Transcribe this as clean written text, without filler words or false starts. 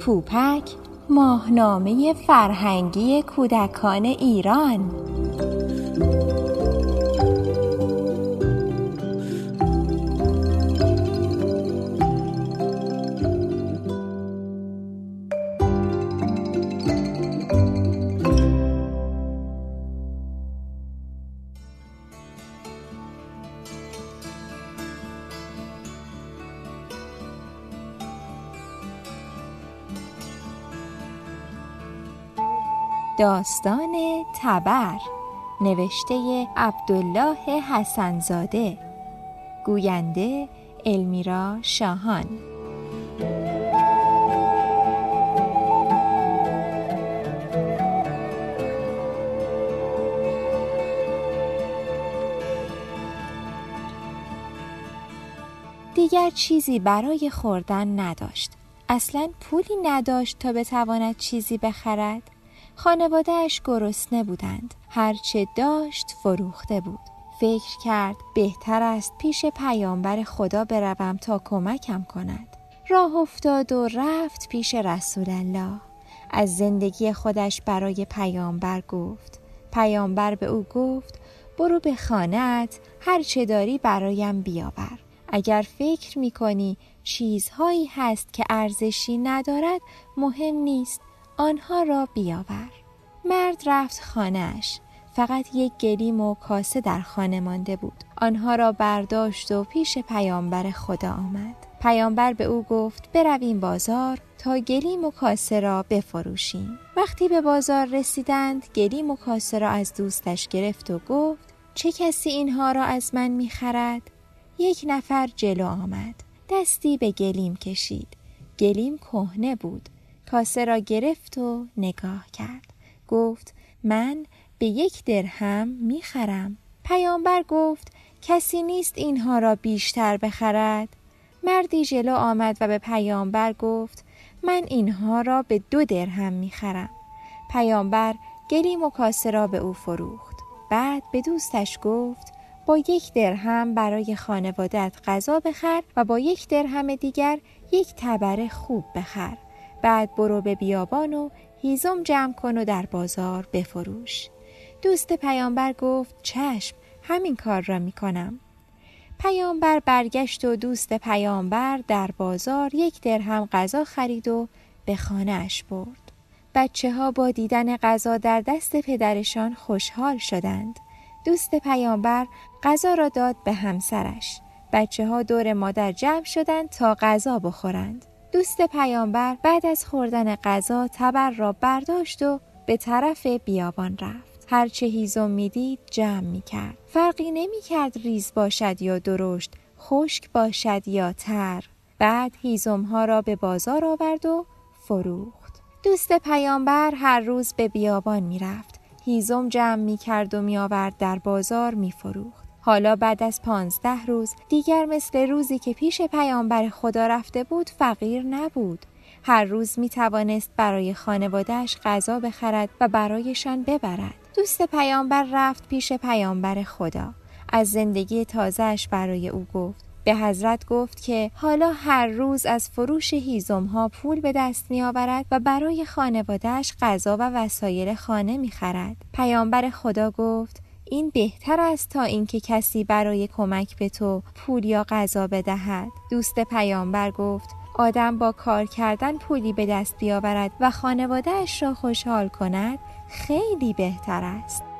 پوپک، ماهنامه فرهنگی کودکان ایران. داستان تبر، نوشته عبدالله حسن‌زاده، گوینده المیرا شاهان. دیگر چیزی برای خوردن نداشت. اصلاً پولی نداشت تا بتواند چیزی بخرد. خانواده‌اش گرسنه بودند. هرچه داشت فروخته بود. فکر کرد بهتر است پیش پیامبر خدا بروم تا کمکم کند. راه افتاد و رفت پیش رسول الله. از زندگی خودش برای پیامبر گفت. پیامبر به او گفت برو به خانه‌ات، هرچه داری برایم بیاور. اگر فکر می‌کنی چیزهایی هست که ارزشی ندارد، مهم نیست، آنها را بیاور. مرد رفت خانه‌اش. فقط یک گلیم و کاسه در خانه مانده بود. آنها را برداشت و پیش پیامبر خدا آمد. پیامبر به او گفت برویم بازار تا گلیم و کاسه را بفروشیم. وقتی به بازار رسیدند، گلیم و کاسه را از دوستش گرفت و گفت چه کسی اینها را از من می‌خرد؟ یک نفر جلو آمد. دستی به گلیم کشید. گلیم کهنه بود. کاسه را گرفت و نگاه کرد. گفت من به 1 درهم میخرم. پیامبر گفت کسی نیست اینها را بیشتر بخرد. مردی جلو آمد و به پیامبر گفت من اینها را به 2 درهم میخرم. پیامبر گلیم و کاسه را به او فروخت. بعد به دوستش گفت با 1 درهم برای خانواده‌ات غذا بخر و با 1 درهم دیگر یک تبر خوب بخر. بعد برو به بیابان و هیزم جمع کن و در بازار بفروش. دوست پیامبر گفت چشم، همین کار را می کنم. پیامبر برگشت و دوست پیامبر در بازار 1 درهم غذا خرید و به خانه‌اش برد. بچه ها با دیدن غذا در دست پدرشان خوشحال شدند. دوست پیامبر غذا را داد به همسرش. بچه ها دور مادر جمع شدند تا غذا بخورند. دوست پیامبر بعد از خوردن غذا تبر را برداشت و به طرف بیابان رفت. هرچه هیزم میدید جمع میکرد. فرقی نمیکرد ریز باشد یا درشت، خشک باشد یا تر. بعد هیزمها را به بازار آورد و فروخت. دوست پیامبر هر روز به بیابان میرفت. هیزم جمع میکرد و میآورد در بازار میفروخت. حالا بعد از 15 روز دیگر مثل روزی که پیش پیامبر خدا رفته بود فقیر نبود. هر روز می توانست برای خانواده‌اش غذا بخرد و برایشان ببرد. دوست پیامبر رفت پیش پیامبر خدا. از زندگی تازه‌اش برای او گفت. به حضرت گفت که حالا هر روز از فروش هیزم‌ها پول به دست می آورد و برای خانواده‌اش غذا و وسایل خانه می خرد. پیامبر خدا گفت این بهتر است تا اینکه کسی برای کمک به تو پول یا غذا بدهد. دوست پیامبر گفت آدم با کار کردن پولی به دست بیاورد و خانواده‌اش را خوشحال کند خیلی بهتر است.